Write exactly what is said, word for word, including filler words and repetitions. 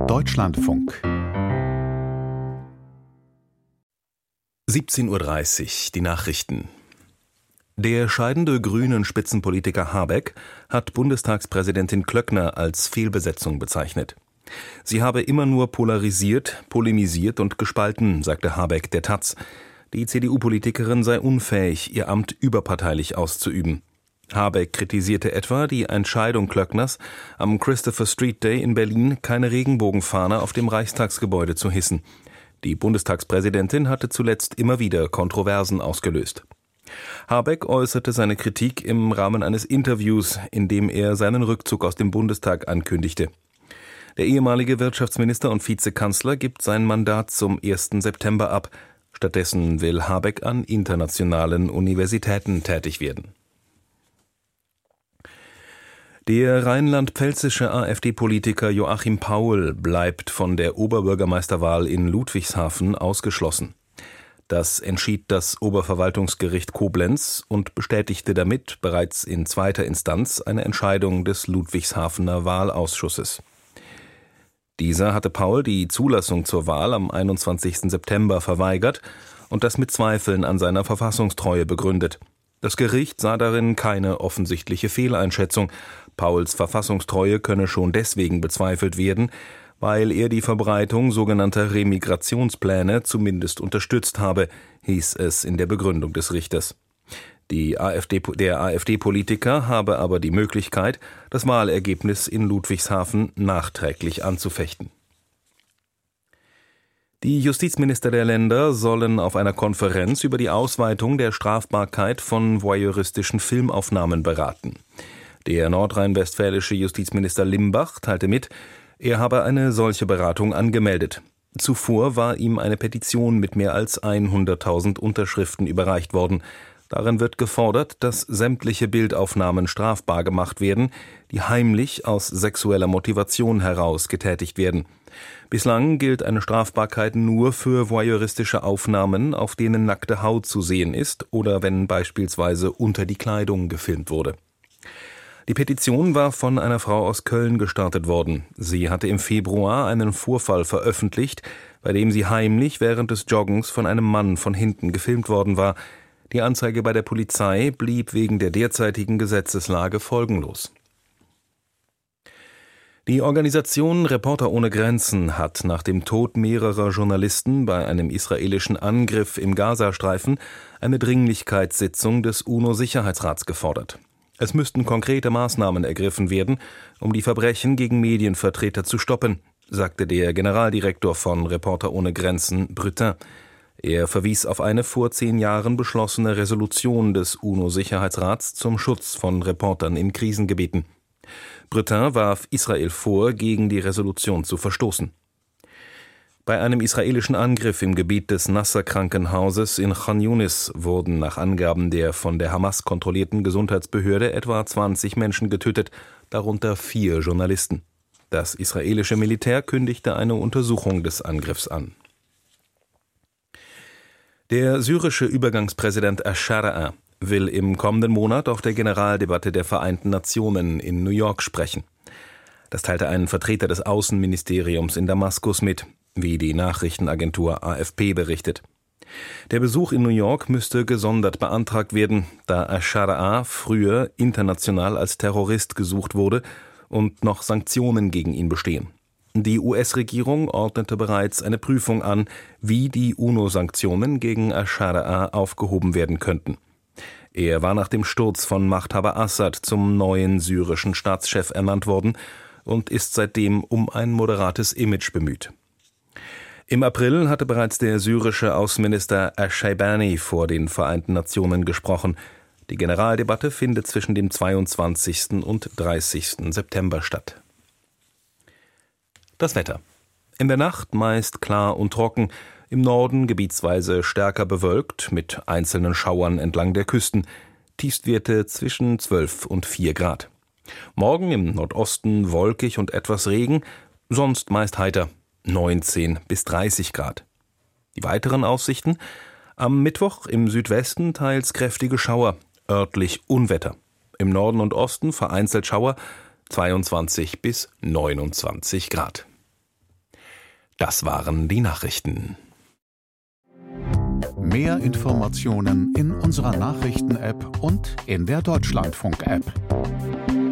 Deutschlandfunk. siebzehn Uhr dreißig, die Nachrichten. Der scheidende grünen Spitzenpolitiker Habeck hat Bundestagspräsidentin Klöckner als Fehlbesetzung bezeichnet. Sie habe immer nur polarisiert, polemisiert und gespalten, sagte Habeck der Taz. Die C D U-Politikerin sei unfähig, ihr Amt überparteilich auszuüben. Habeck kritisierte etwa die Entscheidung Klöckners, am Christopher Street Day in Berlin keine Regenbogenfahne auf dem Reichstagsgebäude zu hissen. Die Bundestagspräsidentin hatte zuletzt immer wieder Kontroversen ausgelöst. Habeck äußerte seine Kritik im Rahmen eines Interviews, in dem er seinen Rückzug aus dem Bundestag ankündigte. Der ehemalige Wirtschaftsminister und Vizekanzler gibt sein Mandat zum ersten September ab. Stattdessen will Habeck an internationalen Universitäten tätig werden. Der rheinland-pfälzische AfD-Politiker Joachim Paul bleibt von der Oberbürgermeisterwahl in Ludwigshafen ausgeschlossen. Das entschied das Oberverwaltungsgericht Koblenz und bestätigte damit bereits in zweiter Instanz eine Entscheidung des Ludwigshafener Wahlausschusses. Dieser hatte Paul die Zulassung zur Wahl am einundzwanzigsten September verweigert und das mit Zweifeln an seiner Verfassungstreue begründet. Das Gericht sah darin keine offensichtliche Fehleinschätzung. Pauls Verfassungstreue könne schon deswegen bezweifelt werden, weil er die Verbreitung sogenannter Remigrationspläne zumindest unterstützt habe, hieß es in der Begründung des Richters. Die AfD, der AfD-Politiker habe aber die Möglichkeit, das Wahlergebnis in Ludwigshafen nachträglich anzufechten. Die Justizminister der Länder sollen auf einer Konferenz über die Ausweitung der Strafbarkeit von voyeuristischen Filmaufnahmen beraten. Der nordrhein-westfälische Justizminister Limbach teilte mit, er habe eine solche Beratung angemeldet. Zuvor war ihm eine Petition mit mehr als hunderttausend Unterschriften überreicht worden. Darin wird gefordert, dass sämtliche Bildaufnahmen strafbar gemacht werden, die heimlich aus sexueller Motivation heraus getätigt werden. Bislang gilt eine Strafbarkeit nur für voyeuristische Aufnahmen, auf denen nackte Haut zu sehen ist oder wenn beispielsweise unter die Kleidung gefilmt wurde. Die Petition war von einer Frau aus Köln gestartet worden. Sie hatte im Februar einen Vorfall veröffentlicht, bei dem sie heimlich während des Joggens von einem Mann von hinten gefilmt worden war. Die Anzeige bei der Polizei blieb wegen der derzeitigen Gesetzeslage folgenlos. Die Organisation Reporter ohne Grenzen hat nach dem Tod mehrerer Journalisten bei einem israelischen Angriff im Gazastreifen eine Dringlichkeitssitzung des UNO-Sicherheitsrats gefordert. Es müssten konkrete Maßnahmen ergriffen werden, um die Verbrechen gegen Medienvertreter zu stoppen, sagte der Generaldirektor von Reporter ohne Grenzen, Brutin. Er verwies auf eine vor zehn Jahren beschlossene Resolution des UNO-Sicherheitsrats zum Schutz von Reportern in Krisengebieten. Brutin warf Israel vor, gegen die Resolution zu verstoßen. Bei einem israelischen Angriff im Gebiet des Nasser-Krankenhauses in Chan Yunis wurden nach Angaben der von der Hamas kontrollierten Gesundheitsbehörde etwa zwanzig Menschen getötet, darunter vier Journalisten. Das israelische Militär kündigte eine Untersuchung des Angriffs an. Der syrische Übergangspräsident Al-Shara'a will im kommenden Monat auf der Generaldebatte der Vereinten Nationen in New York sprechen. Das teilte ein Vertreter des Außenministeriums in Damaskus mit, wie die Nachrichtenagentur A F P berichtet. Der Besuch in New York müsste gesondert beantragt werden, da Al-Shara'a früher international als Terrorist gesucht wurde und noch Sanktionen gegen ihn bestehen. Die U S-Regierung ordnete bereits eine Prüfung an, wie die UNO-Sanktionen gegen Al-Shara'a aufgehoben werden könnten. Er war nach dem Sturz von Machthaber Assad zum neuen syrischen Staatschef ernannt worden und ist seitdem um ein moderates Image bemüht. Im April hatte bereits der syrische Außenminister Al-Shaibani vor den Vereinten Nationen gesprochen. Die Generaldebatte findet zwischen dem zweiundzwanzigsten und dreißigsten September statt. Das Wetter. In der Nacht meist klar und trocken, im Norden gebietsweise stärker bewölkt, mit einzelnen Schauern entlang der Küsten, Tiefstwerte zwischen zwölf und vier Grad. Morgen im Nordosten wolkig und etwas Regen, sonst meist heiter, neunzehn bis dreißig Grad. Die weiteren Aussichten: am Mittwoch im Südwesten teils kräftige Schauer, örtlich Unwetter. Im Norden und Osten vereinzelt Schauer, zweiundzwanzig bis neunundzwanzig Grad. Das waren die Nachrichten. Mehr Informationen in unserer Nachrichten-App und in der Deutschlandfunk-App.